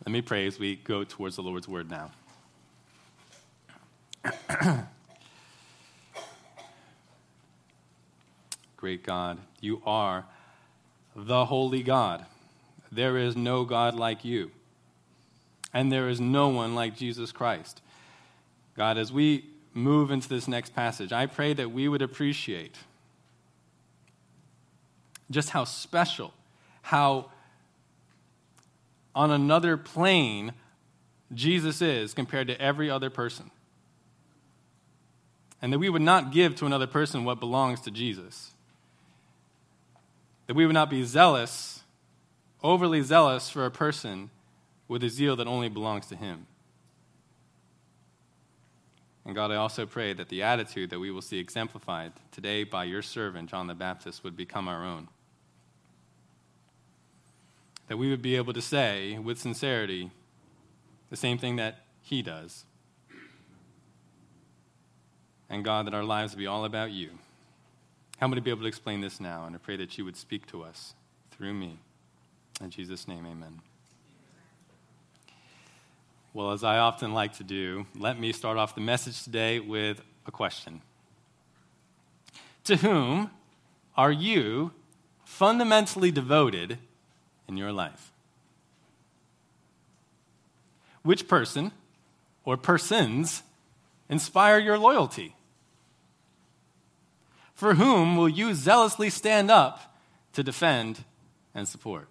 Let me pray as we go towards the Lord's word now. Great God, you are the holy God. There is no God like you, and there is no one like Jesus Christ. God, as we move into this next passage, I pray that we would appreciate just how special, how on another plane Jesus is compared to every other person. And that we would not give to another person what belongs to Jesus. That we would not be zealous, overly zealous for a person with a zeal that only belongs to him. And God, I also pray that the attitude that we will see exemplified today by your servant, John the Baptist, would become our own. That we would be able to say with sincerity the same thing that he does. And God, that our lives would be all about you. Help me to be able to explain this now, and I pray that you would speak to us through me. In Jesus' name, amen. Well, as I often like to do, let me start off the message today with a question. To whom are you fundamentally devoted in your life? Which person or persons inspire your loyalty? For whom will you zealously stand up to defend and support?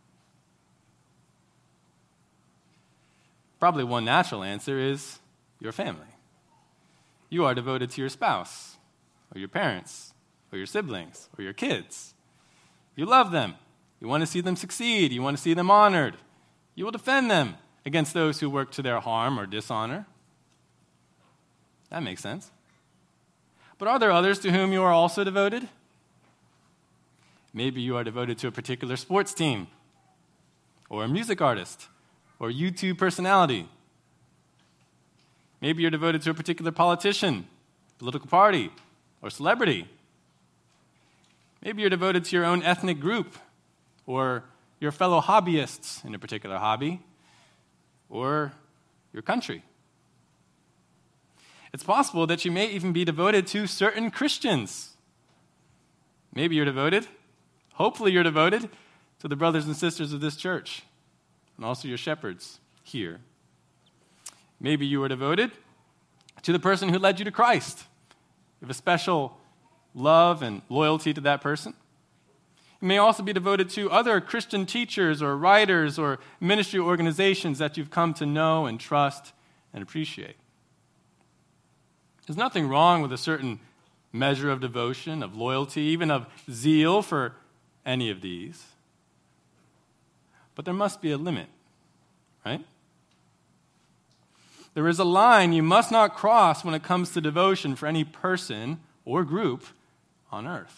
Probably one natural answer is your family. You are devoted to your spouse, or your parents, or your siblings, or your kids. You love them. You want to see them succeed. You want to see them honored. You will defend them against those who work to their harm or dishonor. That makes sense. But are there others to whom you are also devoted? Maybe you are devoted to a particular sports team, or a music artist, or YouTube personality. Maybe you're devoted to a particular politician, political party, or celebrity. Maybe you're devoted to your own ethnic group, or your fellow hobbyists in a particular hobby, or your country. It's possible that you may even be devoted to certain Christians. Maybe you're devoted, hopefully you're devoted, to the brothers and sisters of this church, and also your shepherds here. Maybe you are devoted to the person who led you to Christ. You have a special love and loyalty to that person. You may also be devoted to other Christian teachers or writers or ministry organizations that you've come to know and trust and appreciate. There's nothing wrong with a certain measure of devotion, of loyalty, even of zeal for any of these. But there must be a limit, right? There is a line you must not cross when it comes to devotion for any person or group on earth.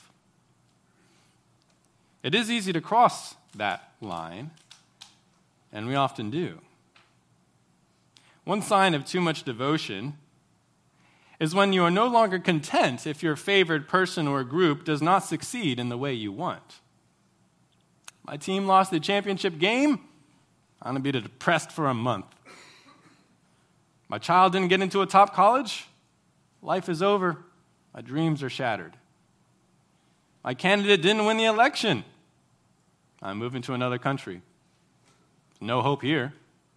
It is easy to cross that line, and we often do. One sign of too much devotion is when you are no longer content if your favored person or group does not succeed in the way you want. My team lost the championship game. I'm going to be depressed for a month. My child didn't get into a top college. Life is over. My dreams are shattered. My candidate didn't win the election. I'm moving to another country. No hope here.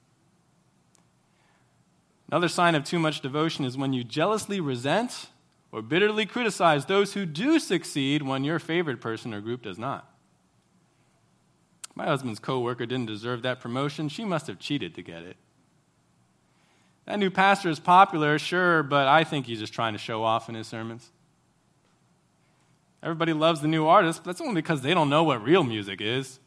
Another sign of too much devotion is when you jealously resent or bitterly criticize those who do succeed when your favored person or group does not. My husband's coworker didn't deserve that promotion. She must have cheated to get it. That new pastor is popular, sure, but I think he's just trying to show off in his sermons. Everybody loves the new artist, but that's only because they don't know what real music is.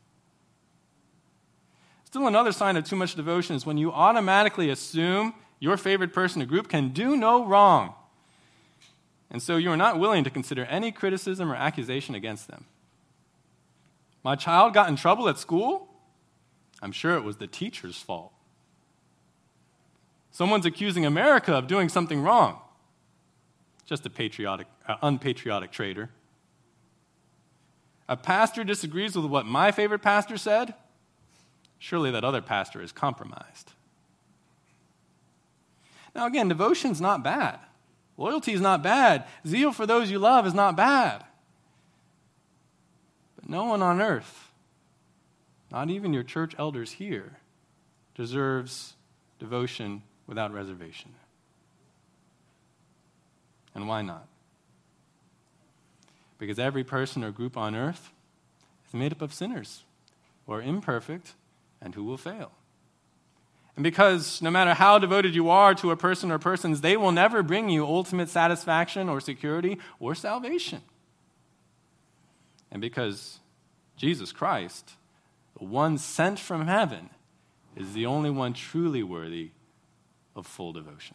Still, another sign of too much devotion is when you automatically assume your favorite person or group can do no wrong. And so you are not willing to consider any criticism or accusation against them. My child got in trouble at school? I'm sure it was the teacher's fault. Someone's accusing America of doing something wrong. Just a unpatriotic traitor. A pastor disagrees with what my favorite pastor said? surely that other pastor is compromised. Now again, devotion's not bad. Loyalty is not bad. Zeal for those you love is not bad. But no one on earth, not even your church elders here, deserves devotion without reservation. And why not? Because every person or group on earth is made up of sinners who are imperfect and who will fail. And because no matter how devoted you are to a person or persons, they will never bring you ultimate satisfaction or security or salvation. And because Jesus Christ, the one sent from heaven, is the only one truly worthy of full devotion.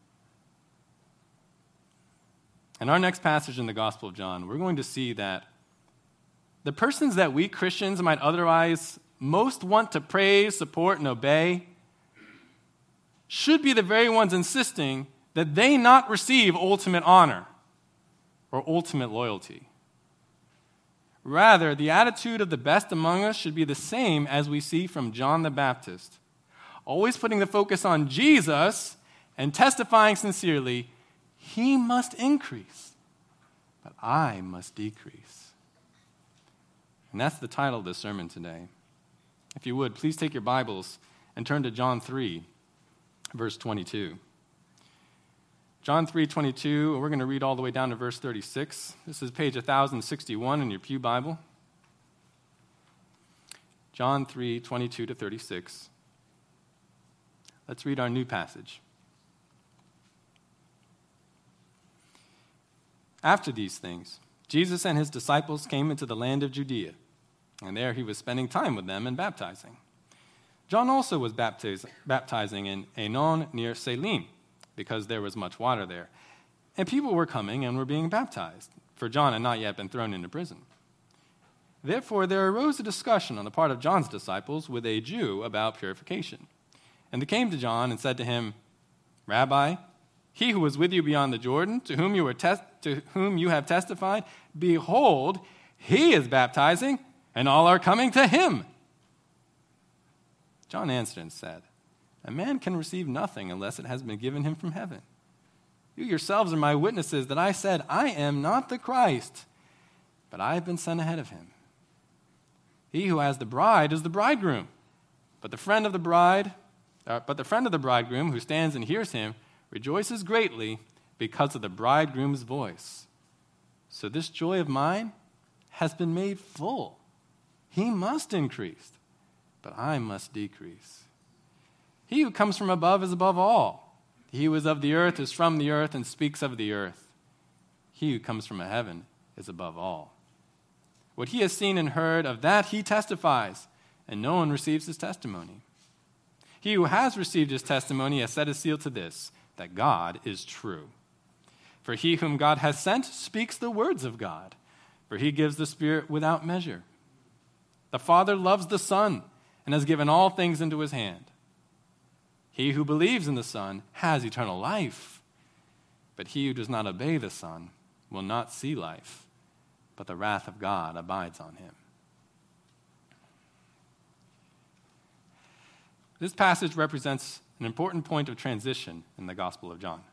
In our next passage in the Gospel of John, we're going to see that the persons that we Christians might otherwise most want to praise, support, and obey should be the very ones insisting that they not receive ultimate honor or ultimate loyalty. Rather, the attitude of the best among us should be the same as we see from John the Baptist, always putting the focus on Jesus and testifying sincerely, "He must increase, but I must decrease." And that's the title of the sermon today. If you would, please take your Bibles and turn to John 3, verse 22. John 3:22, we're going to read all the way down to verse 36. This is page 1061 in your Pew Bible. John 3:22 to 36. Let's read our new passage. After these things, Jesus and his disciples came into the land of Judea, and there he was spending time with them and baptizing. John also was baptizing in Aenon near Salim, because there was much water there. And people were coming and were being baptized, for John had not yet been thrown into prison. Therefore there arose a discussion on the part of John's disciples with a Jew about purification. And they came to John and said to him, "Rabbi, he who was with you beyond the Jordan, to whom you have testified, behold, he is baptizing, and all are coming to him." John answered and said, "A man can receive nothing unless it has been given him from heaven. You yourselves are my witnesses that I said, I am not the Christ, but I have been sent ahead of him. He who has the bride is the bridegroom, but the friend of the bridegroom who stands and hears him rejoices greatly because of the bridegroom's voice. So this joy of mine has been made full. He must increase, but I must decrease. He who comes from above is above all. He who is of the earth is from the earth and speaks of the earth. He who comes from heaven is above all. What he has seen and heard, of that he testifies, and no one receives his testimony. He who has received his testimony has set his seal to this, that God is true. For he whom God has sent speaks the words of God, for he gives the Spirit without measure. The Father loves the Son and has given all things into his hand. He who believes in the Son has eternal life, but he who does not obey the Son will not see life, but the wrath of God abides on him. This passage represents an important point of transition in the Gospel of John.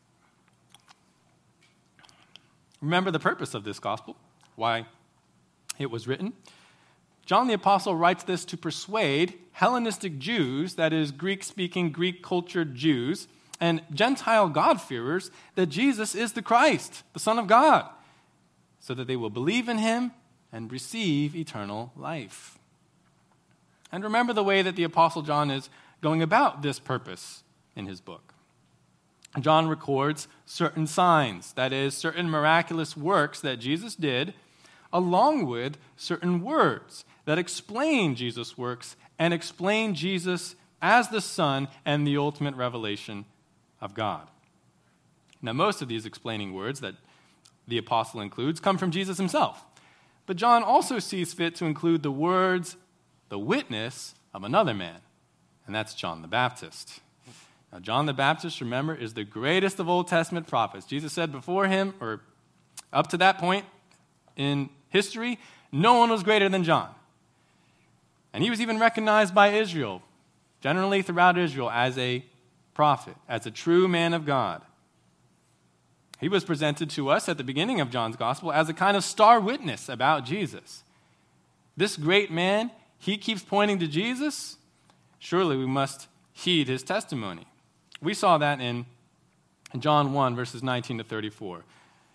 Remember the purpose of this Gospel, why it was written. John the Apostle writes this to persuade Hellenistic Jews, that is, Greek-speaking, Greek-cultured Jews, and Gentile God-fearers that Jesus is the Christ, the Son of God, so that they will believe in him and receive eternal life. And remember the way that the Apostle John is going about this purpose in his book. John records certain signs, that is, certain miraculous works that Jesus did, along with certain words that explain Jesus' works and explain Jesus as the Son and the ultimate revelation of God. Now, most of these explaining words that the apostle includes come from Jesus himself. But John also sees fit to include the words, the witness of another man, and that's John the Baptist. Now, John the Baptist, remember, is the greatest of Old Testament prophets. Jesus said before him, or up to that point in history, no one was greater than John. And he was even recognized by Israel, generally throughout Israel, as a prophet, as a true man of God. He was presented to us at the beginning of John's gospel as a kind of star witness about Jesus. This great man, he keeps pointing to Jesus. Surely we must heed his testimony. We saw that in John 1, verses 19 to 34.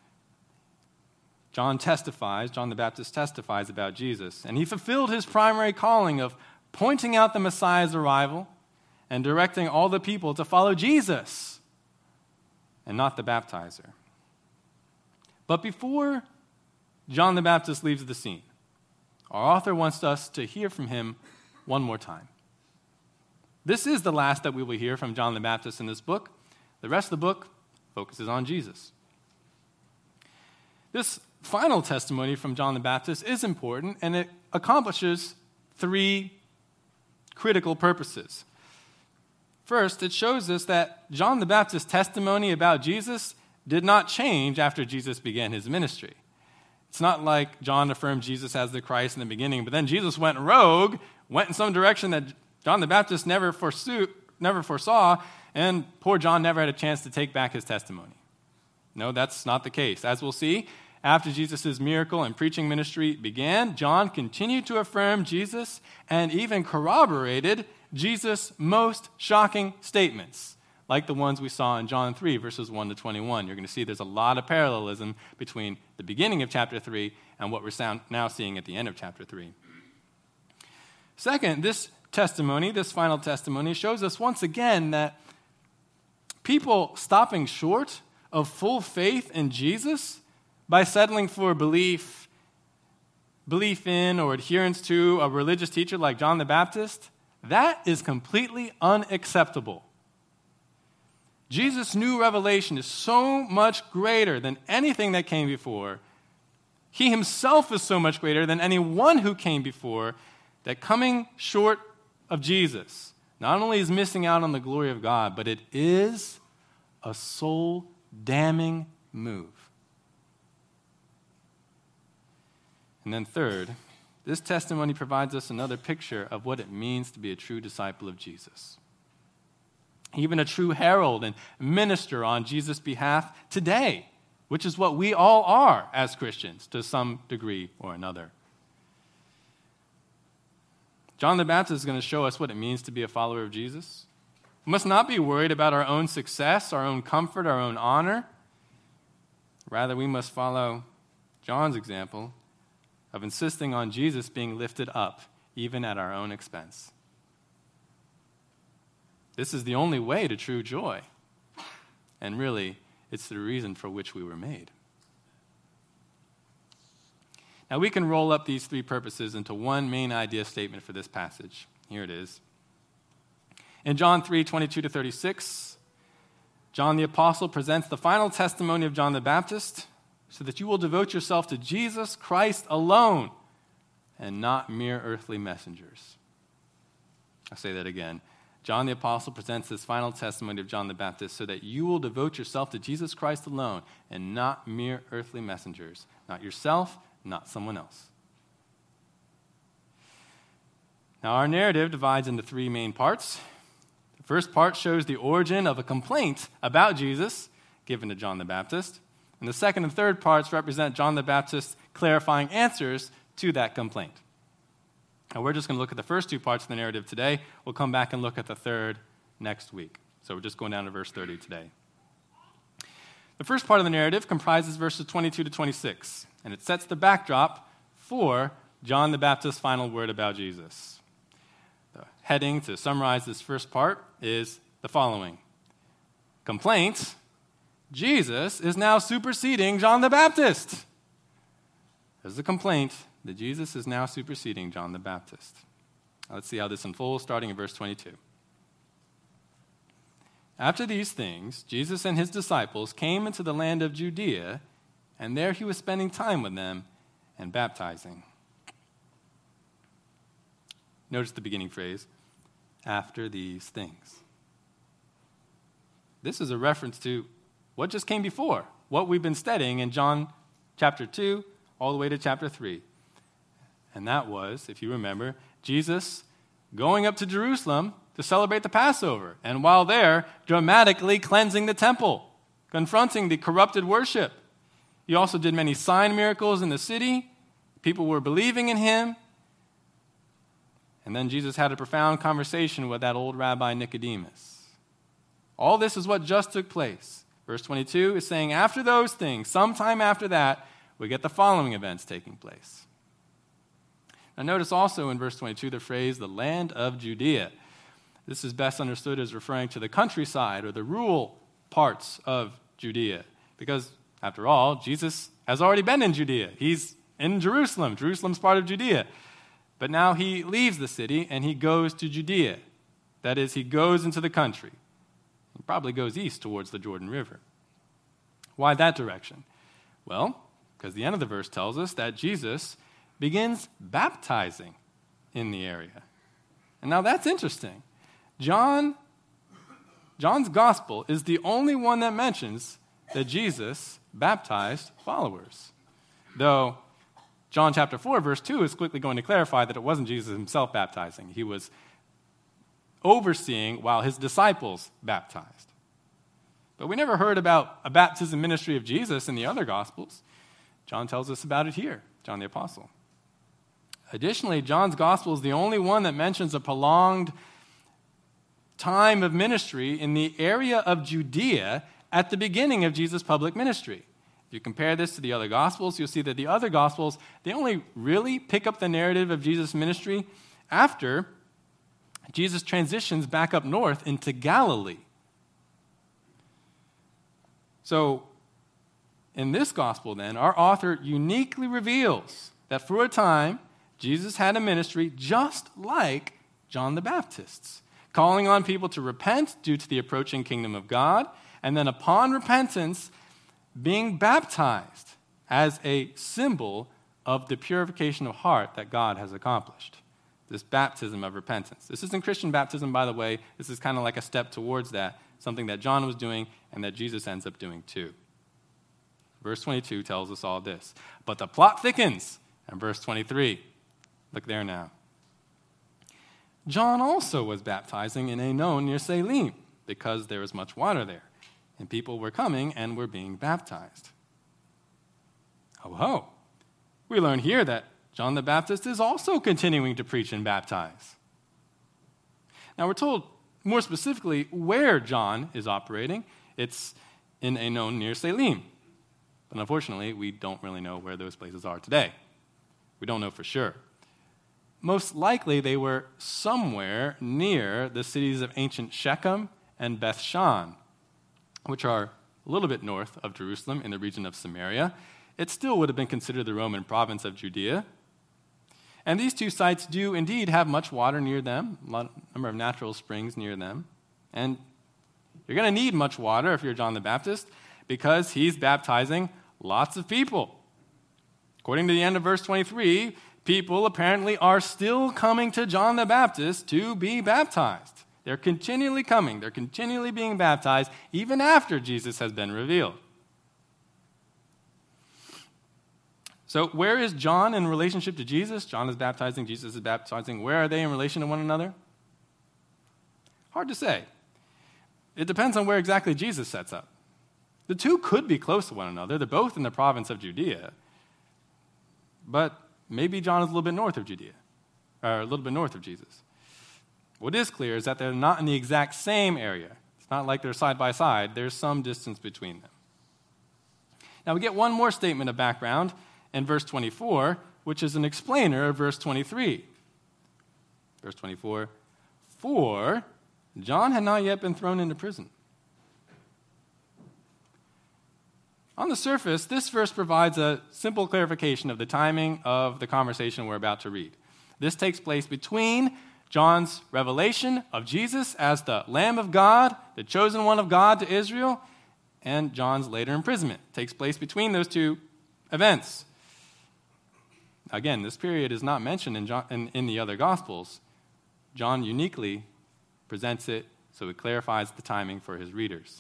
John the Baptist testifies about Jesus, and he fulfilled his primary calling of pointing out the Messiah's arrival and directing all the people to follow Jesus and not the baptizer. But before John the Baptist leaves the scene, our author wants us to hear from him one more time. This is the last that we will hear from John the Baptist in this book. The rest of the book focuses on Jesus. This final testimony from John the Baptist is important, and it accomplishes three critical purposes. First, it shows us that John the Baptist's testimony about Jesus did not change after Jesus began his ministry. It's not like John affirmed Jesus as the Christ in the beginning, but then Jesus went rogue, went in some direction that John the Baptist never foresaw, and poor John never had a chance to take back his testimony. No, that's not the case. As we'll see, after Jesus' miracle and preaching ministry began, John continued to affirm Jesus and even corroborated Jesus' most shocking statements, like the ones we saw in John 3, verses 1 to 21. You're going to see there's a lot of parallelism between the beginning of chapter 3 and what we're now seeing at the end of chapter 3. Second, this final testimony, shows us once again that people stopping short of full faith in Jesus by settling for belief in or adherence to a religious teacher like John the Baptist, that is completely unacceptable. Jesus' new revelation is so much greater than anything that came before. He himself is so much greater than anyone who came before, that coming short of Jesus not only is missing out on the glory of God, but it is a soul-damning move. And then third, this testimony provides us another picture of what it means to be a true disciple of Jesus. Even a true herald and minister on Jesus' behalf today, which is what we all are as Christians to some degree or another. John the Baptist is going to show us what it means to be a follower of Jesus. We must not be worried about our own success, our own comfort, our own honor. Rather, we must follow John's example of insisting on Jesus being lifted up, even at our own expense. This is the only way to true joy. And really, it's the reason for which we were made. Now, we can roll up these three purposes into one main idea statement for this passage. Here it is. In John 3, 22 to 36, John the Apostle presents the final testimony of John the Baptist, so that you will devote yourself to Jesus Christ alone and not mere earthly messengers. I'll say that again. John the Apostle presents this final testimony of John the Baptist so that you will devote yourself to Jesus Christ alone and not mere earthly messengers. Not yourself, not someone else. Now, our narrative divides into three main parts. The first part shows the origin of a complaint about Jesus given to John the Baptist. And the second and third parts represent John the Baptist's clarifying answers to that complaint. Now, we're just going to look at the first two parts of the narrative today. We'll come back and look at the third next week. So we're just going down to verse 30 today. The first part of the narrative comprises verses 22 to 26, and it sets the backdrop for John the Baptist's final word about Jesus. The heading to summarize this first part is the following: Complaint: Jesus is now superseding John the Baptist. There's a complaint that Jesus is now superseding John the Baptist. Now let's see how this unfolds, starting in verse 22. After these things, Jesus and his disciples came into the land of Judea, and there he was spending time with them and baptizing. Notice the beginning phrase, after these things. This is a reference to what just came before, what we've been studying in John chapter 2 all the way to chapter 3. And that was, if you remember, Jesus going up to Jerusalem to celebrate the Passover, and while there, dramatically cleansing the temple, confronting the corrupted worship. He also did many sign miracles in the city. People were believing in him. And then Jesus had a profound conversation with that old rabbi Nicodemus. All this is what just took place. Verse 22 is saying, after those things, sometime after that, we get the following events taking place. Now notice also in verse 22 the phrase, the land of Judea. This is best understood as referring to the countryside or the rural parts of Judea. Because, after all, Jesus has already been in Judea. He's in Jerusalem. Jerusalem's part of Judea. But now he leaves the city and he goes to Judea. That is, he goes into the country. He probably goes east towards the Jordan River. Why that direction? Well, because the end of the verse tells us that Jesus begins baptizing in the area. And now that's interesting. John's gospel is the only one that mentions that Jesus baptized followers. Though John chapter 4, verse 2 is quickly going to clarify that it wasn't Jesus himself baptizing. He was overseeing while his disciples baptized. But we never heard about a baptism ministry of Jesus in the other Gospels. John tells us about it here, John the Apostle. Additionally, John's Gospel is the only one that mentions a prolonged time of ministry in the area of Judea at the beginning of Jesus' public ministry. If you compare this to the other Gospels, you'll see that the other Gospels, they only really pick up the narrative of Jesus' ministry after Jesus transitions back up north into Galilee. So, in this Gospel then, our author uniquely reveals that for a time, Jesus had a ministry just like John the Baptist's, calling on people to repent due to the approaching kingdom of God, and then upon repentance, being baptized as a symbol of the purification of heart that God has accomplished. This baptism of repentance. This isn't Christian baptism, by the way. This is kind of like a step towards that, something that John was doing and that Jesus ends up doing too. Verse 22 tells us all this. But the plot thickens. And verse 23, look there now. John also was baptizing in Aenon near Salim, because there was much water there, and people were coming and were being baptized. Ho ho! We learn here that John the Baptist is also continuing to preach and baptize. Now we're told more specifically where John is operating. It's in Aenon near Salim. But unfortunately, we don't really know where those places are today. We don't know for sure. Most likely, they were somewhere near the cities of ancient Shechem and Beth-Shan, which are a little bit north of Jerusalem in the region of Samaria. It still would have been considered the Roman province of Judea. And these two sites do indeed have much water near them, a number of natural springs near them. And you're going to need much water if you're John the Baptist, because he's baptizing lots of people. According to the end of verse 23, people apparently are still coming to John the Baptist to be baptized. They're continually coming. They're continually being baptized, even after Jesus has been revealed. So where is John in relationship to Jesus? John is baptizing, Jesus is baptizing. Where are they in relation to one another? Hard to say. It depends on where exactly Jesus sets up. The two could be close to one another. They're both in the province of Judea. But maybe John is a little bit north of Judea, or a little bit north of Jesus. What is clear is that they're not in the exact same area. It's not like they're side by side. There's some distance between them. Now we get one more statement of background in verse 24, which is an explainer of verse 23. Verse 24, for John had not yet been thrown into prison. On the surface, this verse provides a simple clarification of the timing of the conversation we're about to read. This takes place between John's revelation of Jesus as the Lamb of God, the chosen one of God to Israel, and John's later imprisonment. It takes place between those two events. Again, this period is not mentioned in the other Gospels. John uniquely presents it so it clarifies the timing for his readers.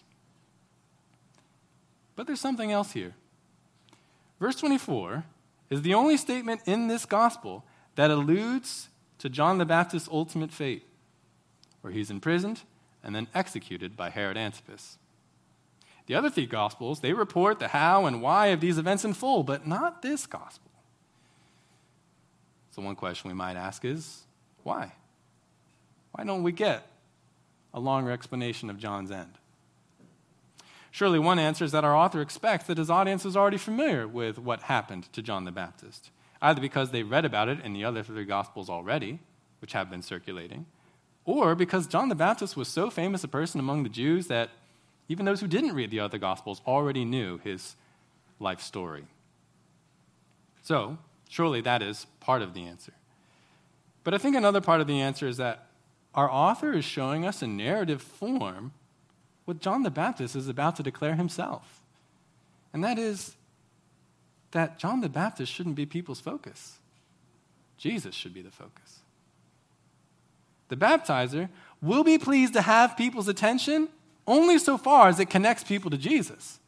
But there's something else here. Verse 24 is the only statement in this gospel that alludes to John the Baptist's ultimate fate, where he's imprisoned and then executed by Herod Antipas. The other three Gospels, they report the how and why of these events in full, but not this Gospel. So one question we might ask is, why? Why don't we get a longer explanation of John's end? Surely one answer is that our author expects that his audience is already familiar with what happened to John the Baptist, either because they read about it in the other three Gospels already, which have been circulating, or because John the Baptist was so famous a person among the Jews that even those who didn't read the other Gospels already knew his life story. So, surely that is part of the answer. But I think another part of the answer is that our author is showing us in narrative form what John the Baptist is about to declare himself. And that is that John the Baptist shouldn't be people's focus. Jesus should be the focus. The baptizer will be pleased to have people's attention only so far as it connects people to Jesus.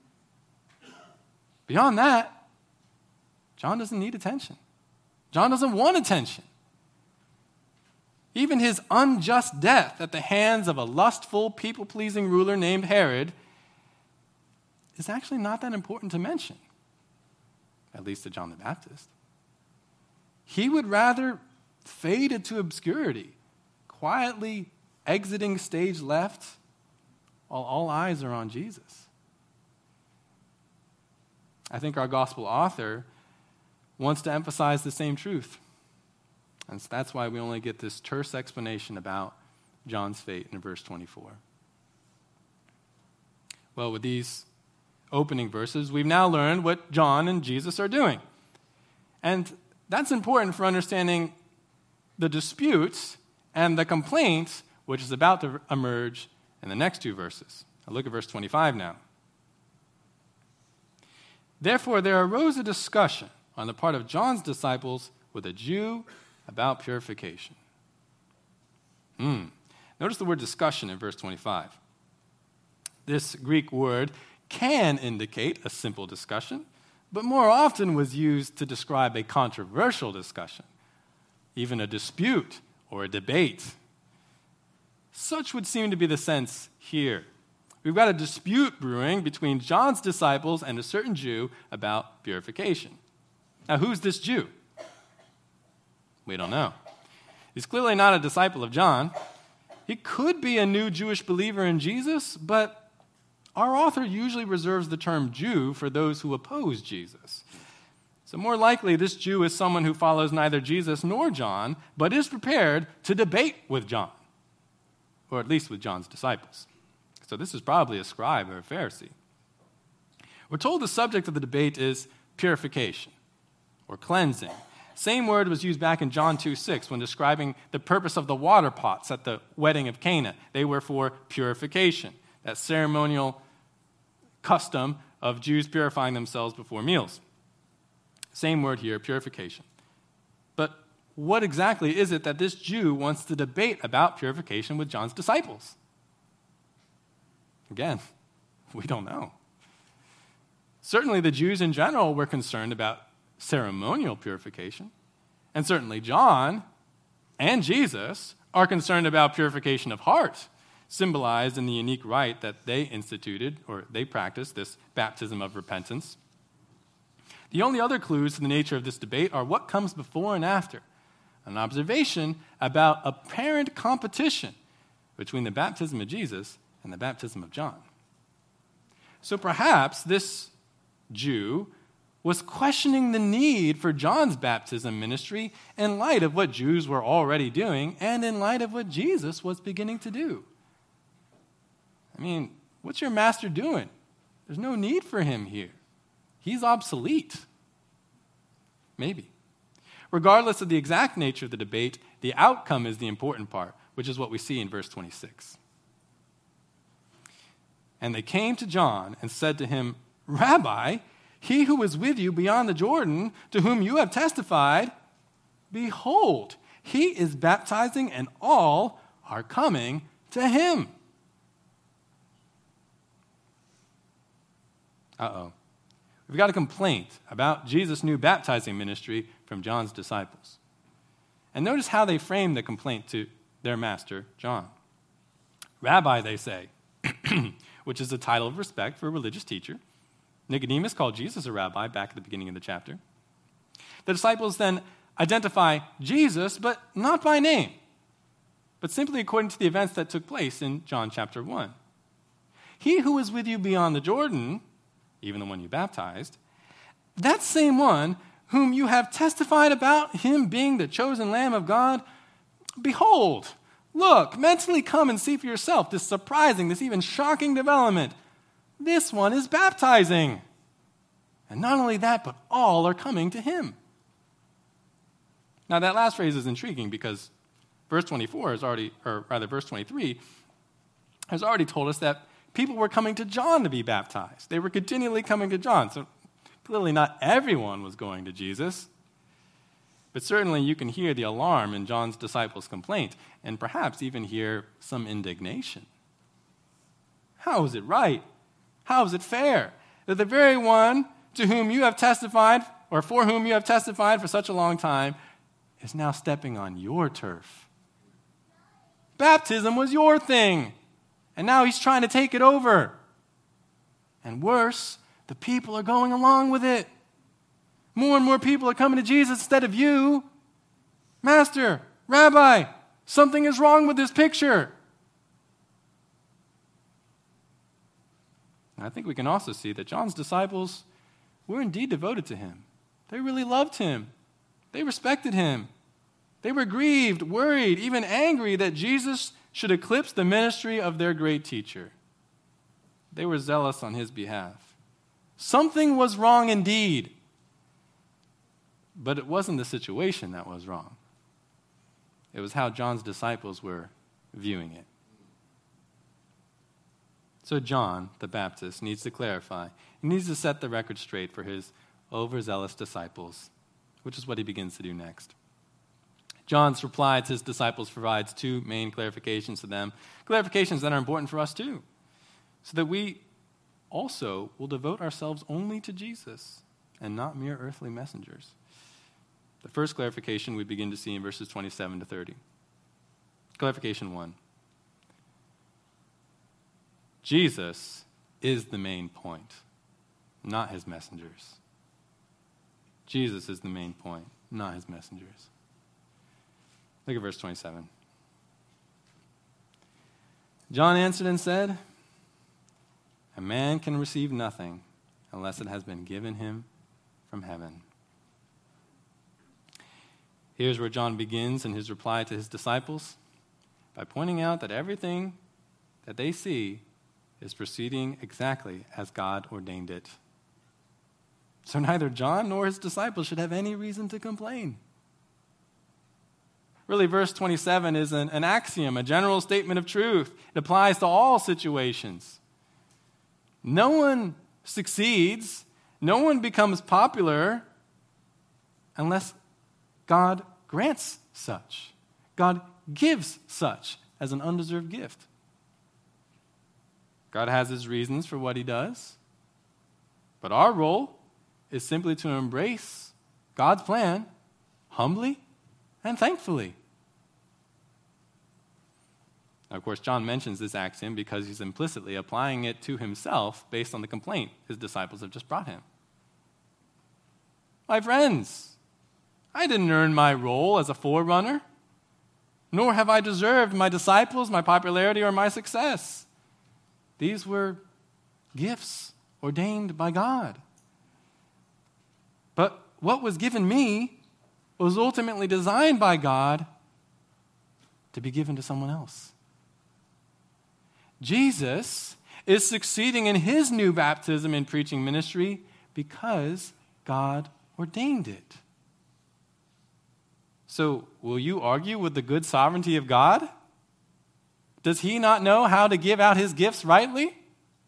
Beyond that, John doesn't need attention. John doesn't want attention. Even his unjust death at the hands of a lustful, people-pleasing ruler named Herod is actually not that important to mention, at least to John the Baptist. He would rather fade into obscurity, quietly exiting stage left while all eyes are on Jesus. I think our gospel author wants to emphasize the same truth. And so that's why we only get this terse explanation about John's fate in verse 24. Well, with these opening verses, we've now learned what John and Jesus are doing. And that's important for understanding the disputes and the complaints which is about to emerge in the next two verses. Now look at verse 25 now. Therefore, there arose a discussion on the part of John's disciples with a Jew about purification. Notice the word discussion in verse 25. This Greek word can indicate a simple discussion, but more often was used to describe a controversial discussion, even a dispute or a debate. Such would seem to be the sense here. We've got a dispute brewing between John's disciples and a certain Jew about purification. Now, who's this Jew? We don't know. He's clearly not a disciple of John. He could be a new Jewish believer in Jesus, but our author usually reserves the term Jew for those who oppose Jesus. So more likely, this Jew is someone who follows neither Jesus nor John, but is prepared to debate with John, or at least with John's disciples. So this is probably a scribe or a Pharisee. We're told the subject of the debate is purification or cleansing. Same word was used back in John 2:6 when describing the purpose of the water pots at the wedding of Cana. They were for purification, that ceremonial custom of Jews purifying themselves before meals. Same word here, purification. But what exactly is it that this Jew wants to debate about purification with John's disciples? Again, we don't know. Certainly the Jews in general were concerned about ceremonial purification. And certainly John and Jesus are concerned about purification of heart, symbolized in the unique rite that they instituted, or they practiced, this baptism of repentance. The only other clues to the nature of this debate are what comes before and after, an observation about apparent competition between the baptism of Jesus and the baptism of John. So perhaps this Jew was questioning the need for John's baptism ministry in light of what Jews were already doing and in light of what Jesus was beginning to do. I mean, what's your master doing? There's no need for him here. He's obsolete. Maybe. Regardless of the exact nature of the debate, the outcome is the important part, which is what we see in verse 26. And they came to John and said to him, Rabbi, he who was with you beyond the Jordan, to whom you have testified, behold, he is baptizing and all are coming to him. We've got a complaint about Jesus' new baptizing ministry from John's disciples. And notice how they frame the complaint to their master, John. Rabbi, they say, which is a title of respect for a religious teacher. Nicodemus called Jesus a rabbi back at the beginning of the chapter. The disciples then identify Jesus, but not by name, but simply according to the events that took place in John chapter 1. He who was with you beyond the Jordan, even the one you baptized, that same one whom you have testified about him being the chosen Lamb of God, behold, look, mentally come and see for yourself this surprising, this even shocking development. This one is baptizing. And not only that, but all are coming to him. Now that last phrase is intriguing because verse 23 has already told us that people were coming to John to be baptized. They were continually coming to John. So clearly not everyone was going to Jesus. But certainly you can hear the alarm in John's disciples' complaint and perhaps even hear some indignation. How is it right? How is it fair that the very one to whom you have testified or for whom you have testified for such a long time is now stepping on your turf? Baptism was your thing, and now he's trying to take it over. And worse, the people are going along with it. More and more people are coming to Jesus instead of you. Master, Rabbi, something is wrong with this picture. And I think we can also see that John's disciples were indeed devoted to him. They really loved him. They respected him. They were grieved, worried, even angry that Jesus should eclipse the ministry of their great teacher. They were zealous on his behalf. Something was wrong indeed. But it wasn't the situation that was wrong. It was how John's disciples were viewing it. So John, the Baptist, needs to clarify. He needs to set the record straight for his overzealous disciples, which is what he begins to do next. John's reply to his disciples provides two main clarifications to them, clarifications that are important for us too, so that we also will devote ourselves only to Jesus and not mere earthly messengers. The first clarification we begin to see in verses 27 to 30. Clarification 1. Jesus is the main point, not his messengers. Jesus is the main point, not his messengers. Look at verse 27. John answered and said, "A man can receive nothing unless it has been given him from heaven." Here's where John begins in his reply to his disciples by pointing out that everything that they see is proceeding exactly as God ordained it. So neither John nor his disciples should have any reason to complain. Really, verse 27 is an axiom, a general statement of truth. It applies to all situations. No one succeeds, no one becomes popular unless God grants such. God gives such as an undeserved gift. God has his reasons for what he does, but our role is simply to embrace God's plan humbly and thankfully. Now, of course, John mentions this axiom because he's implicitly applying it to himself based on the complaint his disciples have just brought him. My friends, I didn't earn my role as a forerunner, nor have I deserved my disciples, my popularity, or my success. These were gifts ordained by God. But what was given me was ultimately designed by God to be given to someone else. Jesus is succeeding in his new baptism and preaching ministry because God ordained it. So, will you argue with the good sovereignty of God? Does he not know how to give out his gifts rightly?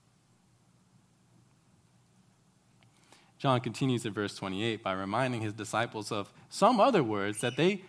John continues in verse 28 by reminding his disciples of some other words that they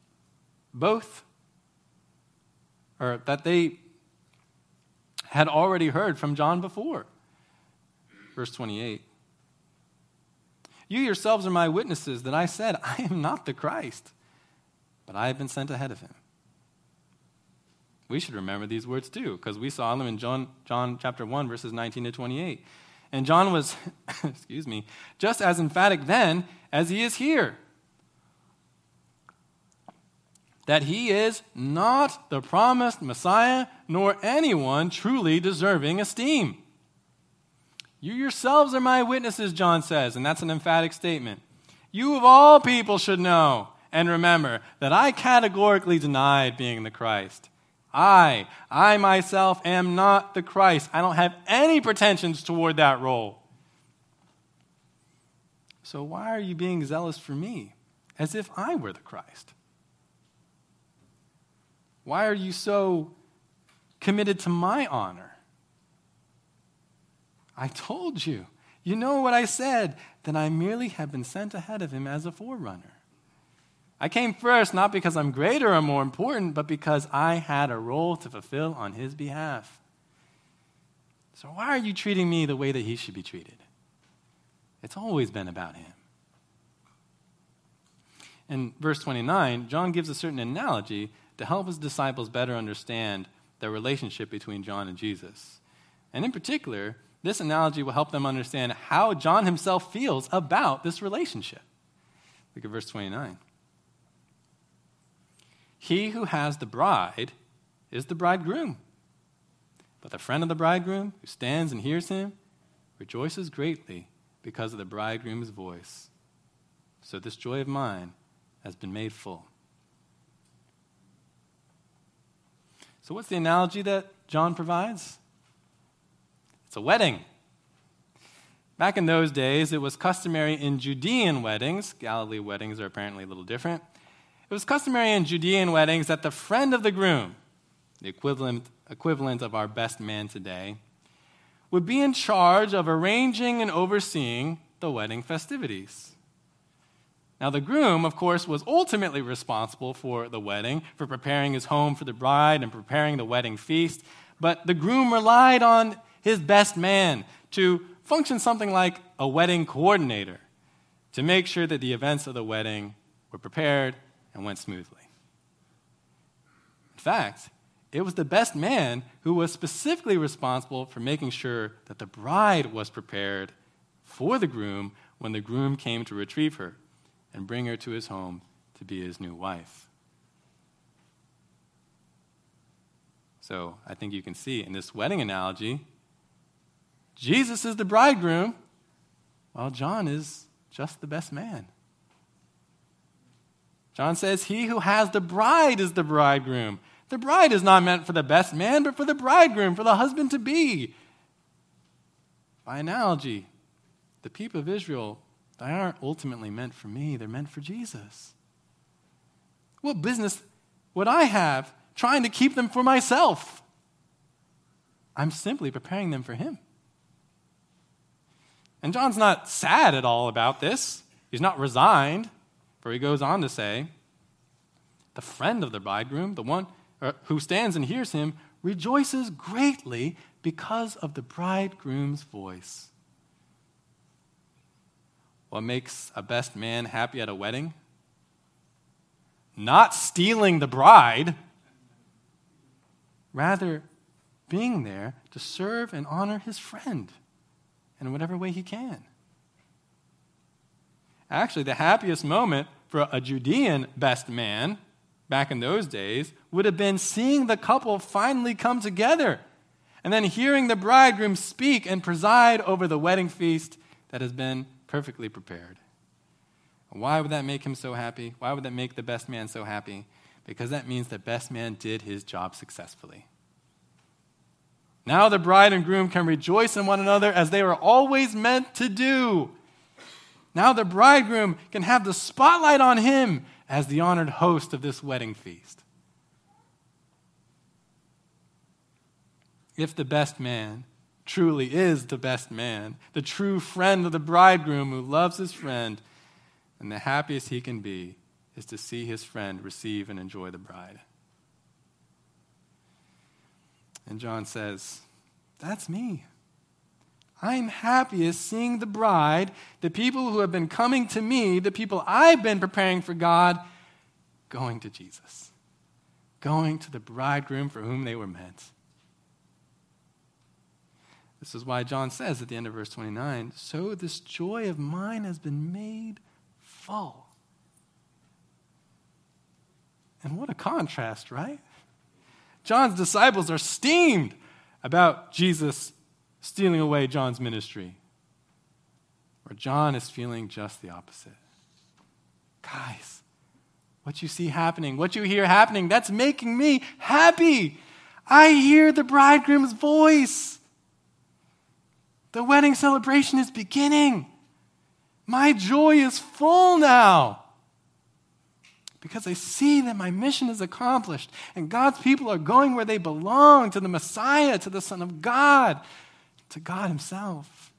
had already heard from John before. Verse 28. You yourselves are my witnesses that I said, I am not the Christ, but I have been sent ahead of him. We should remember these words too, because we saw them in John chapter 1, verses 19 to 28. And John was, just as emphatic then as he is here, that he is not the promised Messiah, nor anyone truly deserving esteem. You yourselves are my witnesses, John says, and that's an emphatic statement. You of all people should know and remember that I categorically denied being the Christ. I myself am not the Christ. I don't have any pretensions toward that role. So why are you being zealous for me, as if I were the Christ? Why are you so committed to my honor? I told you. You know what I said, that I merely have been sent ahead of him as a forerunner. I came first not because I'm greater or more important, but because I had a role to fulfill on his behalf. So why are you treating me the way that he should be treated? It's always been about him. In verse 29, John gives a certain analogy to help his disciples better understand the relationship between John and Jesus. And in particular, this analogy will help them understand how John himself feels about this relationship. Look at verse 29. He who has the bride is the bridegroom. But the friend of the bridegroom, who stands and hears him, rejoices greatly because of the bridegroom's voice. So this joy of mine has been made full. So what's the analogy that John provides? It's a wedding. Back in those days, it was customary in Judean weddings, Galilee weddings are apparently a little different. It was customary in Judean weddings that the friend of the groom, the equivalent of our best man today, would be in charge of arranging and overseeing the wedding festivities. Now, the groom, of course, was ultimately responsible for the wedding, for preparing his home for the bride and preparing the wedding feast, but the groom relied on his best man to function something like a wedding coordinator to make sure that the events of the wedding were prepared and went smoothly. In fact, it was the best man who was specifically responsible for making sure that the bride was prepared for the groom when the groom came to retrieve her and bring her to his home to be his new wife. So I think you can see in this wedding analogy, Jesus is the bridegroom, while John is just the best man. John says, he who has the bride is the bridegroom. The bride is not meant for the best man, but for the bridegroom, for the husband-to-be. By analogy, the people of Israel, they aren't ultimately meant for me, they're meant for Jesus. What business would I have trying to keep them for myself? I'm simply preparing them for him. And John's not sad at all about this. He's not resigned, for he goes on to say, the friend of the bridegroom, the one who stands and hears him, rejoices greatly because of the bridegroom's voice. What makes a best man happy at a wedding? Not stealing the bride, rather being there to serve and honor his friend in whatever way he can. Actually, the happiest moment for a Judean best man back in those days would have been seeing the couple finally come together and then hearing the bridegroom speak and preside over the wedding feast that has been perfectly prepared. Why would that make him so happy? Why would that make the best man so happy? Because that means the best man did his job successfully. Now the bride and groom can rejoice in one another as they were always meant to do. Now the bridegroom can have the spotlight on him as the honored host of this wedding feast. If the best man truly is the best man, the true friend of the bridegroom who loves his friend, then the happiest he can be is to see his friend receive and enjoy the bride. And John says, that's me. I'm happiest seeing the bride, the people who have been coming to me, the people I've been preparing for God, going to Jesus, going to the bridegroom for whom they were meant. This is why John says at the end of verse 29, so this joy of mine has been made full. And what a contrast, right? John's disciples are steamed about Jesus stealing away John's ministry, where John is feeling just the opposite. Guys, what you see happening, what you hear happening, that's making me happy. I hear the bridegroom's voice. The wedding celebration is beginning. My joy is full now because I see that my mission is accomplished and God's people are going where they belong, to the Messiah, to the Son of God, to God himself.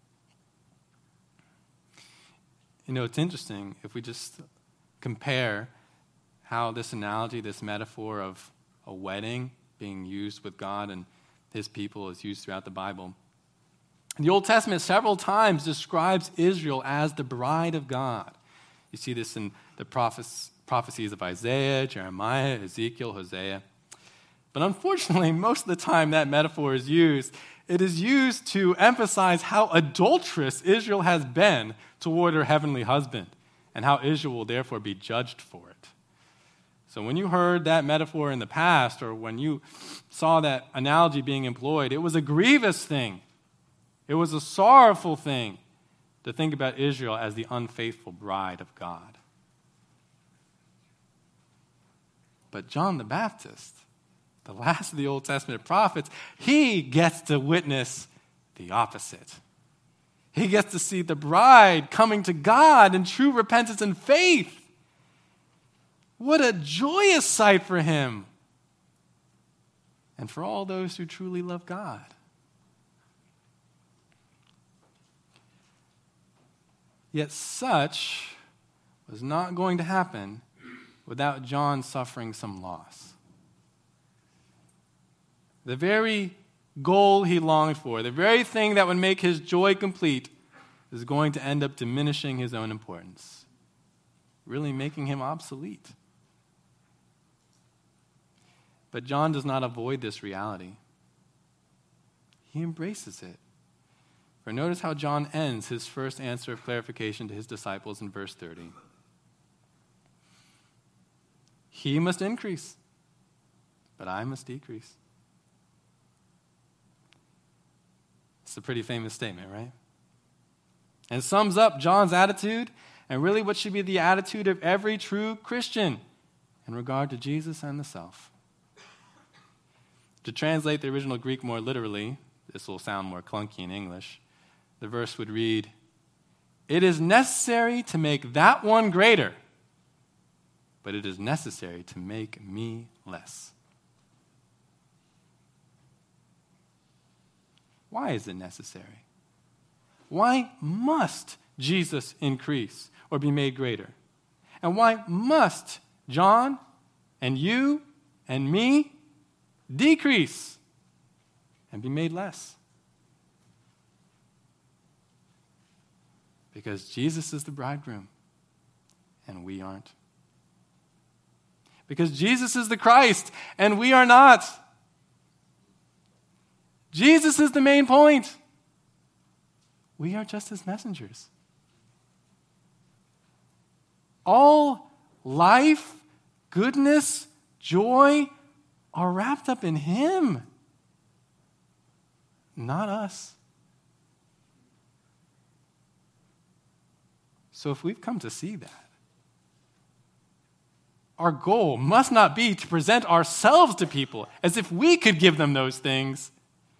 You know, it's interesting if we just compare how this analogy, this metaphor of a wedding being used with God and his people is used throughout the Bible. The Old Testament several times describes Israel as the bride of God. You see this in the prophecies of Isaiah, Jeremiah, Ezekiel, Hosea. But unfortunately, most of the time that metaphor is used, it is used to emphasize how adulterous Israel has been toward her heavenly husband, and how Israel will therefore be judged for it. So when you heard that metaphor in the past, or when you saw that analogy being employed, it was a grievous thing. It was a sorrowful thing to think about Israel as the unfaithful bride of God. But John the Baptist, the last of the Old Testament prophets, he gets to witness the opposite. He gets to see the bride coming to God in true repentance and faith. What a joyous sight for him and for all those who truly love God. Yet such was not going to happen without John suffering some loss. The very goal he longed for, the very thing that would make his joy complete, is going to end up diminishing his own importance, really making him obsolete. But John does not avoid this reality. He embraces it. For notice how John ends his first answer of clarification to his disciples in verse 30. He must increase, but I must decrease. It's a pretty famous statement, right? And it sums up John's attitude and really what should be the attitude of every true Christian in regard to Jesus and the self. To translate the original Greek more literally, this will sound more clunky in English. The verse would read, "It is necessary to make that one greater, but it is necessary to make me less." Why is it necessary? Why must Jesus increase or be made greater? And why must John and you and me decrease and be made less? Because Jesus is the bridegroom, and we aren't. Because Jesus is the Christ, and we are not. Jesus is the main point. We are just his messengers. All life, goodness, joy are wrapped up in him, not us. So if we've come to see that, our goal must not be to present ourselves to people as if we could give them those things,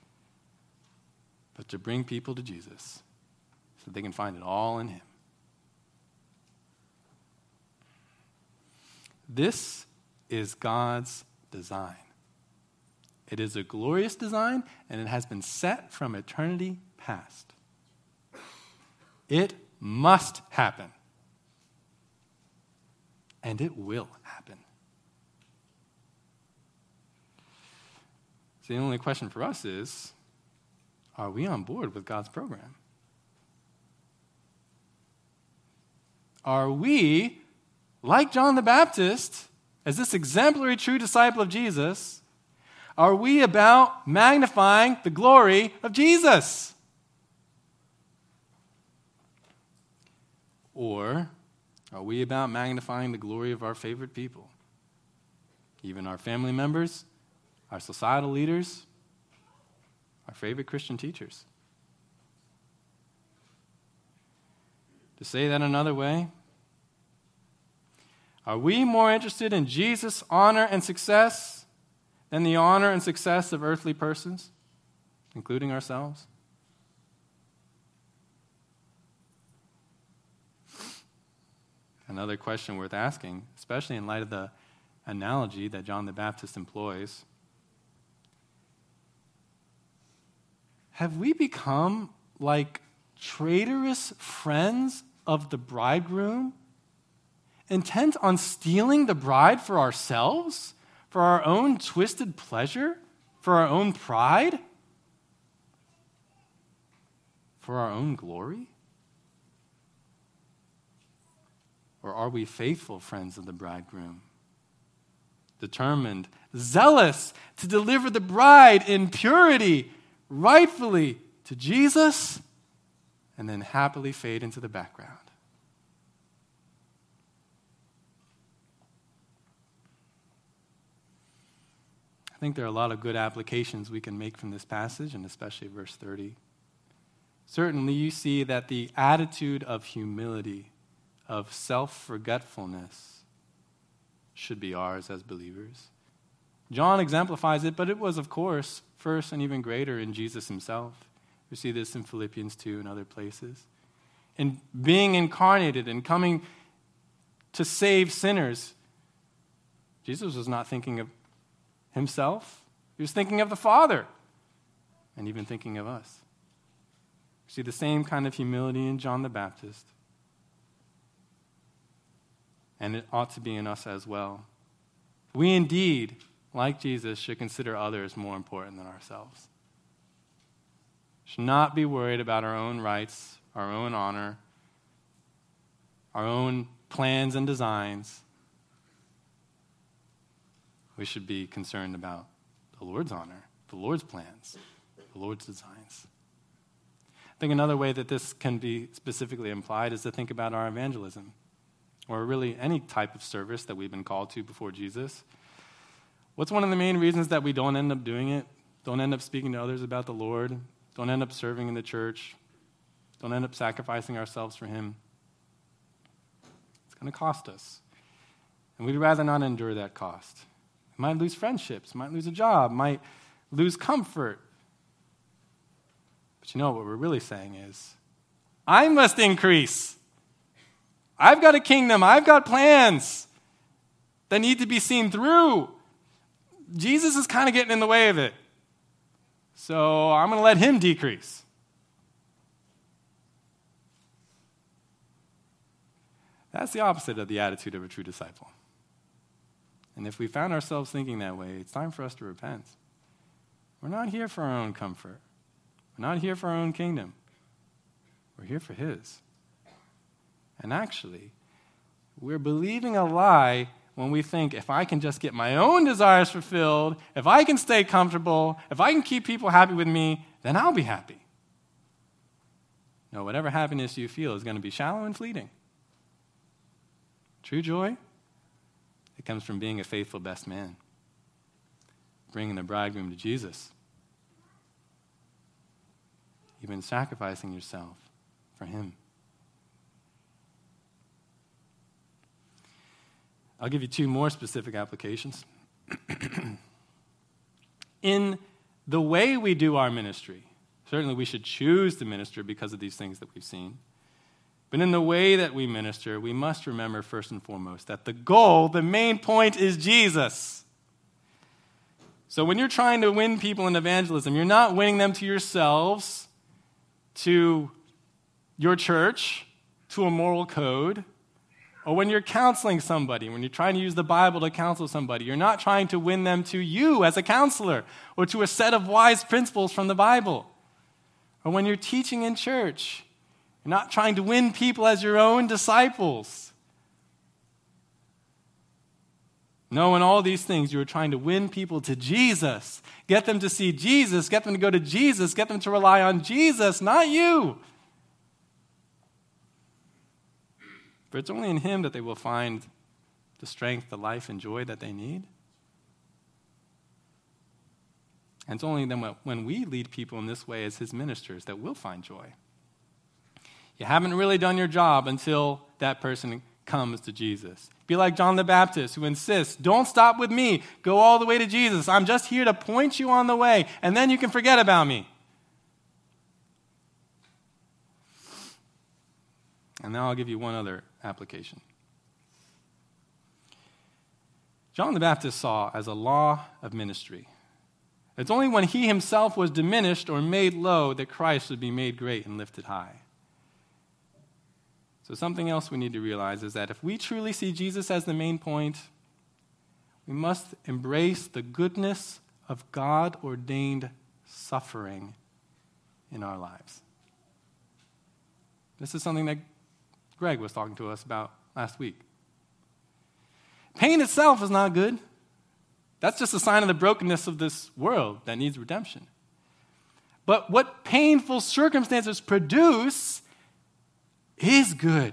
but to bring people to Jesus so they can find it all in him. This is God's design. It is a glorious design, and it has been set from eternity past. It must happen. And it will happen. So the only question for us is, are we on board with God's program? Are we like John the Baptist, as this exemplary true disciple of Jesus, are we about magnifying the glory of Jesus? Or are we about magnifying the glory of our favorite people? Even our family members, our societal leaders, our favorite Christian teachers. To say that another way, are we more interested in Jesus' honor and success than the honor and success of earthly persons, including ourselves? Another question worth asking, especially in light of the analogy that John the Baptist employs. Have we become like traitorous friends of the bridegroom, intent on stealing the bride for ourselves, for our own twisted pleasure, for our own pride, for our own glory? Or are we faithful friends of the bridegroom, determined, zealous to deliver the bride in purity, rightfully to Jesus, and then happily fade into the background? I think there are a lot of good applications we can make from this passage, and especially verse 30. Certainly, you see that the attitude of humility, of self-forgetfulness, should be ours as believers. John exemplifies it, but it was, of course, first and even greater in Jesus himself. We see this in Philippians 2 and other places. In being incarnated and coming to save sinners, Jesus was not thinking of himself. He was thinking of the Father and even thinking of us. We see the same kind of humility in John the Baptist. And it ought to be in us as well. We indeed, like Jesus, should consider others more important than ourselves. Should not be worried about our own rights, our own honor, our own plans and designs. We should be concerned about the Lord's honor, the Lord's plans, the Lord's designs. I think another way that this can be specifically implied is to think about our evangelism, or really any type of service that we've been called to before Jesus. What's one of the main reasons that we don't end up doing it? Don't end up speaking to others about the Lord? Don't end up serving in the church? Don't end up sacrificing ourselves for Him? It's going to cost us. And we'd rather not endure that cost. We might lose friendships, might lose a job, might lose comfort. But you know what we're really saying is, I must increase. I've got a kingdom. I've got plans that need to be seen through. Jesus is kind of getting in the way of it. So I'm going to let Him decrease. That's the opposite of the attitude of a true disciple. And if we found ourselves thinking that way, it's time for us to repent. We're not here for our own comfort. We're not here for our own kingdom. We're here for His. And actually, we're believing a lie when we think, if I can just get my own desires fulfilled, if I can stay comfortable, if I can keep people happy with me, then I'll be happy. No, whatever happiness you feel is going to be shallow and fleeting. True joy, it comes from being a faithful best man, bringing the bridegroom to Jesus, even sacrificing yourself for Him. I'll give you two more specific applications. In the way we do our ministry, certainly we should choose to minister because of these things that we've seen. But in the way that we minister, we must remember first and foremost that the goal, the main point is Jesus. So when you're trying to win people in evangelism, you're not winning them to yourselves, to your church, to a moral code. Or when you're counseling somebody, when you're trying to use the Bible to counsel somebody, you're not trying to win them to you as a counselor or to a set of wise principles from the Bible. Or when you're teaching in church, you're not trying to win people as your own disciples. No, in all these things, you are trying to win people to Jesus. Get them to see Jesus. Get them to go to Jesus. Get them to rely on Jesus, not you. For it's only in him that they will find the strength, the life, and joy that they need. And it's only then when we lead people in this way as his ministers that we'll find joy. You haven't really done your job until that person comes to Jesus. Be like John the Baptist, who insists, don't stop with me. Go all the way to Jesus. I'm just here to point you on the way, and then you can forget about me. And now I'll give you one other application. John the Baptist saw as a law of ministry. It's only when he himself was diminished or made low that Christ would be made great and lifted high. So something else we need to realize is that if we truly see Jesus as the main point, we must embrace the goodness of God-ordained suffering in our lives. This is something that Greg was talking to us about last week. Pain itself is not good. That's just a sign of the brokenness of this world that needs redemption. But what painful circumstances produce is good.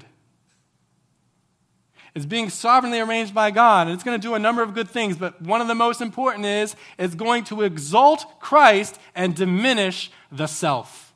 It's being sovereignly arranged by God, and it's going to do a number of good things, but one of the most important is it's going to exalt Christ and diminish the self.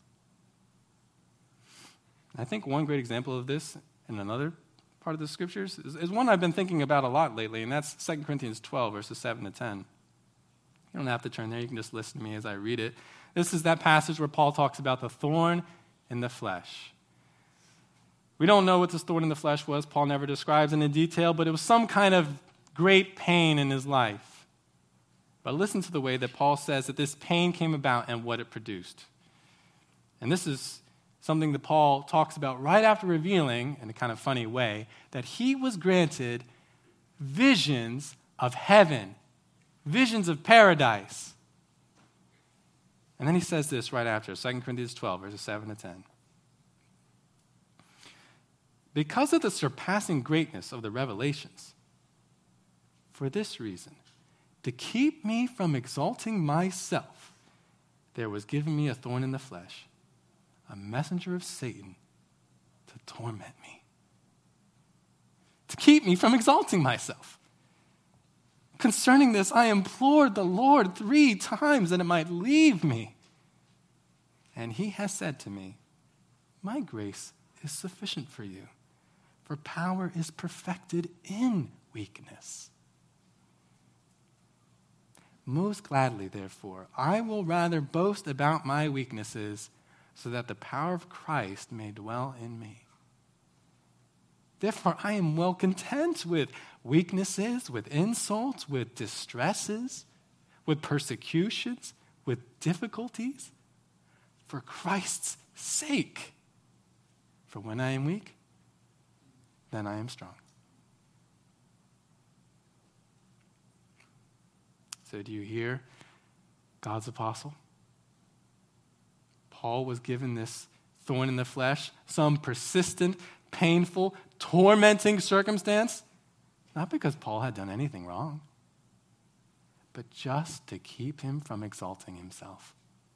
I think one great example of this in another part of the scriptures is one I've been thinking about a lot lately, and that's 2 Corinthians 12, verses 7 to 10. You don't have to turn there. You can just listen to me as I read it. This is that passage where Paul talks about the thorn in the flesh. We don't know what this thorn in the flesh was. Paul never describes it in detail, but it was some kind of great pain in his life. But listen to the way that Paul says that this pain came about and what it produced. And this is something that Paul talks about right after revealing, in a kind of funny way, that he was granted visions of heaven, visions of paradise. And then he says this right after, 2 Corinthians 12, verses 7 to 10. Because of the surpassing greatness of the revelations, for this reason, to keep me from exalting myself, there was given me a thorn in the flesh, a messenger of Satan to torment me. To keep me from exalting myself. Concerning this, I implored the Lord 3 times that it might leave me. And he has said to me, my grace is sufficient for you, for power is perfected in weakness. Most gladly, therefore, I will rather boast about my weaknesses so that the power of Christ may dwell in me. Therefore, I am well content with weaknesses, with insults, with distresses, with persecutions, with difficulties, for Christ's sake. For when I am weak, then I am strong. So do you hear God's apostle? Paul was given this thorn in the flesh, some persistent, painful, tormenting circumstance, not because Paul had done anything wrong, but just to keep him from exalting himself.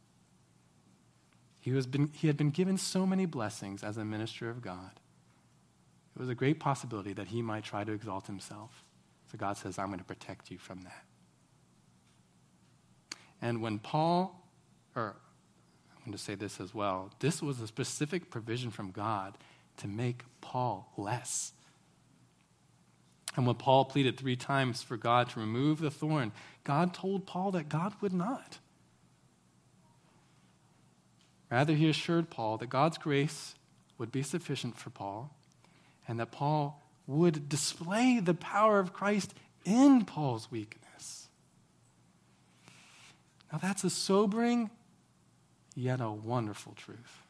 He had been given so many blessings as a minister of God. It was a great possibility that he might try to exalt himself. So God says, I'm going to protect you from that. And when I'm going to say this as well, this was a specific provision from God to make Paul less. And when Paul pleaded 3 times for God to remove the thorn, God told Paul that God would not. Rather, he assured Paul that God's grace would be sufficient for Paul and that Paul would display the power of Christ in Paul's weakness. Now that's a sobering yet a wonderful truth.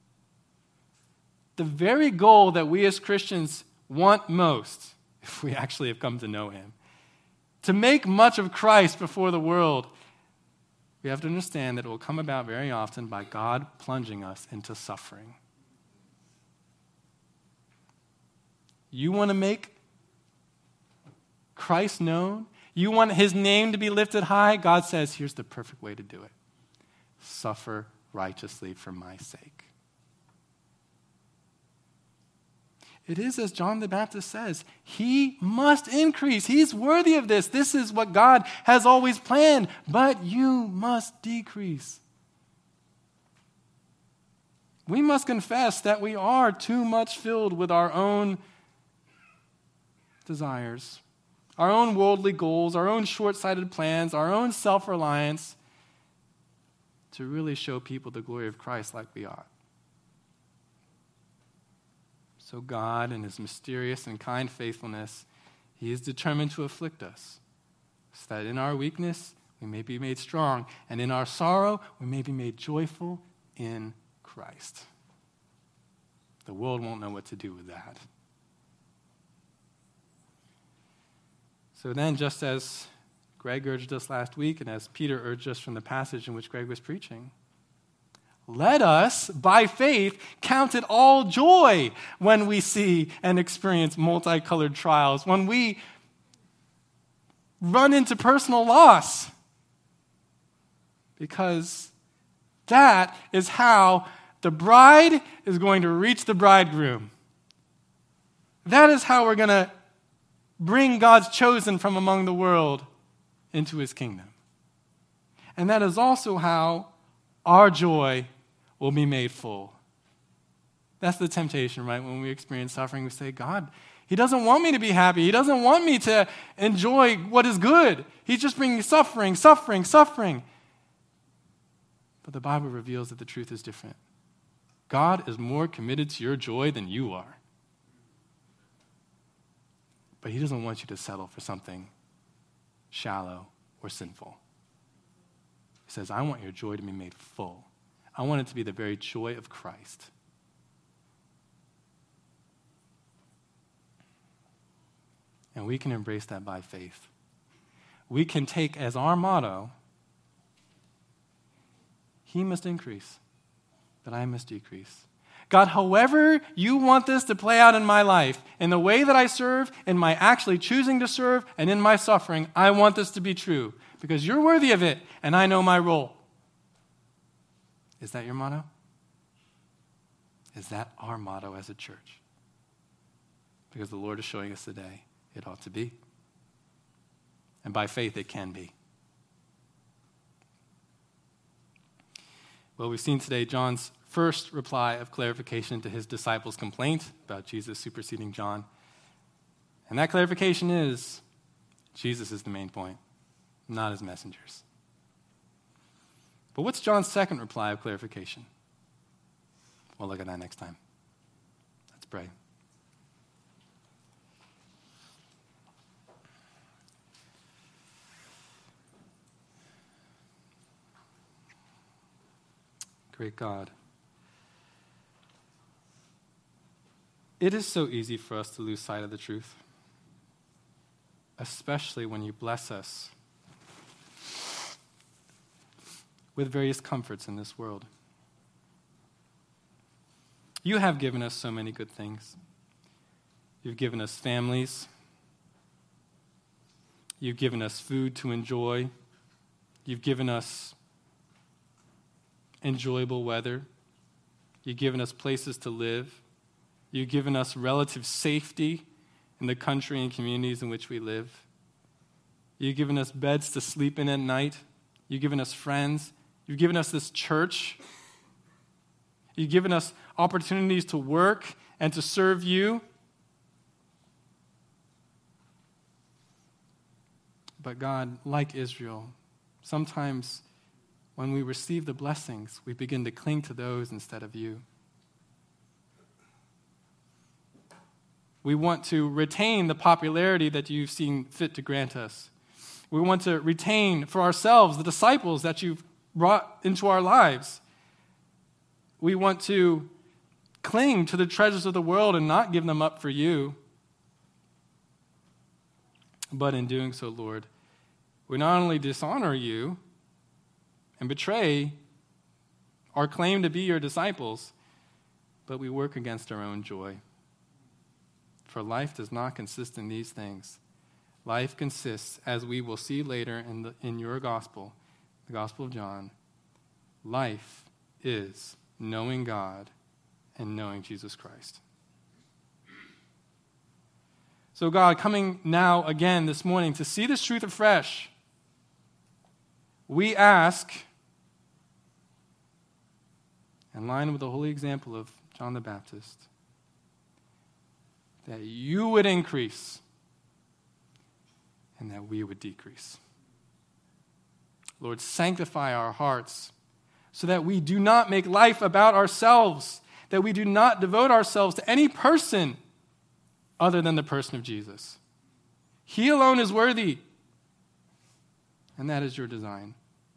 The very goal that we as Christians want most, if we actually have come to know him, to make much of Christ before the world, we have to understand that it will come about very often by God plunging us into suffering. You want to make Christ known, you want his name to be lifted high, God says, here's the perfect way to do it. Suffer righteously for my sake. It is as John the Baptist says, he must increase. He's worthy of this. This is what God has always planned, but you must decrease. We must confess that we are too much filled with our own desires, our own worldly goals, our own short-sighted plans, our own self-reliance to really show people the glory of Christ like we ought. So God, in his mysterious and kind faithfulness, he is determined to afflict us, so that in our weakness we may be made strong, and in our sorrow we may be made joyful in Christ. The world won't know what to do with that. So then, just as Greg urged us last week, and as Peter urged us from the passage in which Greg was preaching, let us, by faith, count it all joy when we see and experience multicolored trials, when we run into personal loss. Because that is how the bride is going to reach the bridegroom. That is how we're going to bring God's chosen from among the world into his kingdom. And that is also how our joy will be made full. That's the temptation, right? When we experience suffering, we say, God, he doesn't want me to be happy. He doesn't want me to enjoy what is good. He's just bringing suffering, suffering, suffering. But the Bible reveals that the truth is different. God is more committed to your joy than you are. But he doesn't want you to settle for something shallow or sinful. He says, I want your joy to be made full. I want it to be the very joy of Christ. And we can embrace that by faith. We can take as our motto, he must increase, but I must decrease. God, however you want this to play out in my life, in the way that I serve, in my actually choosing to serve, and in my suffering, I want this to be true because you're worthy of it, and I know my role. Is that your motto? Is that our motto as a church? Because the Lord is showing us today it ought to be. And by faith it can be. Well, we've seen today John's first reply of clarification to his disciples' complaint about Jesus superseding John. And that clarification is Jesus is the main point, not his messengers. But what's John's second reply of clarification? We'll look at that next time. Let's pray. Great God. It is so easy for us to lose sight of the truth, especially when you bless us with various comforts in this world. You have given us so many good things. You've given us families. You've given us food to enjoy. You've given us enjoyable weather. You've given us places to live. You've given us relative safety in the country and communities in which we live. You've given us beds to sleep in at night. You've given us friends. You've given us this church. You've given us opportunities to work and to serve you. But God, like Israel, sometimes when we receive the blessings, we begin to cling to those instead of you. We want to retain the popularity that you've seen fit to grant us. We want to retain for ourselves the disciples that you've brought into our lives. We want to cling to the treasures of the world and not give them up for you. But in doing so, Lord, we not only dishonor you and betray our claim to be your disciples, but we work against our own joy. For life does not consist in these things. life consists, as we will see later in your gospel, the Gospel of John. Life is knowing God and knowing Jesus Christ. So God, coming now again this morning to see this truth afresh, we ask, in line with the holy example of John the Baptist, that you would increase and that we would decrease. Lord, sanctify our hearts so that we do not make life about ourselves, that we do not devote ourselves to any person other than the person of Jesus. He alone is worthy, and that is your design.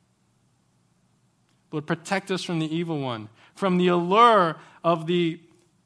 Lord, protect us from the evil one, from the allure of the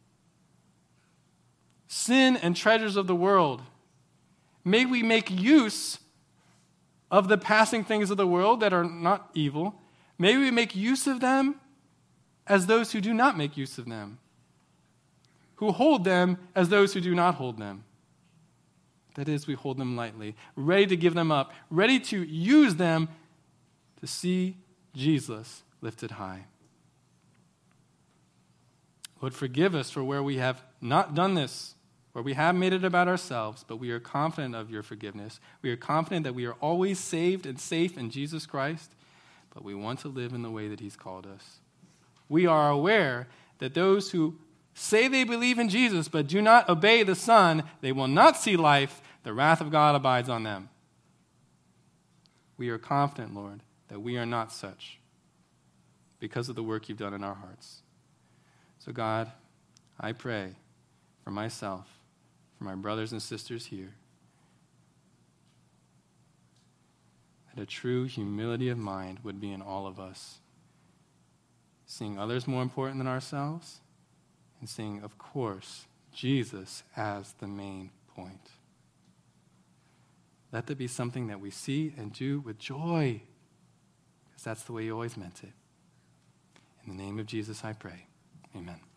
sin and treasures of the world. May we make use of the passing things of the world that are not evil. May we make use of them as those who do not make use of them, who hold them as those who do not hold them. That is, we hold them lightly, ready to give them up, ready to use them to see Jesus lifted high. Lord, forgive us for where we have not done this, where we have made it about ourselves, but we are confident of your forgiveness. We are confident that we are always saved and safe in Jesus Christ, but we want to live in the way that he's called us. We are aware that those who say they believe in Jesus but do not obey the Son, they will not see life. The wrath of God abides on them. We are confident, Lord, that we are not such because of the work you've done in our hearts. So God, I pray for myself, for my brothers and sisters here, that a true humility of mind would be in all of us, seeing others more important than ourselves, and seeing, of course, Jesus as the main point. Let that be something that we see and do with joy, because that's the way you always meant it. In the name of Jesus, I pray. Amen.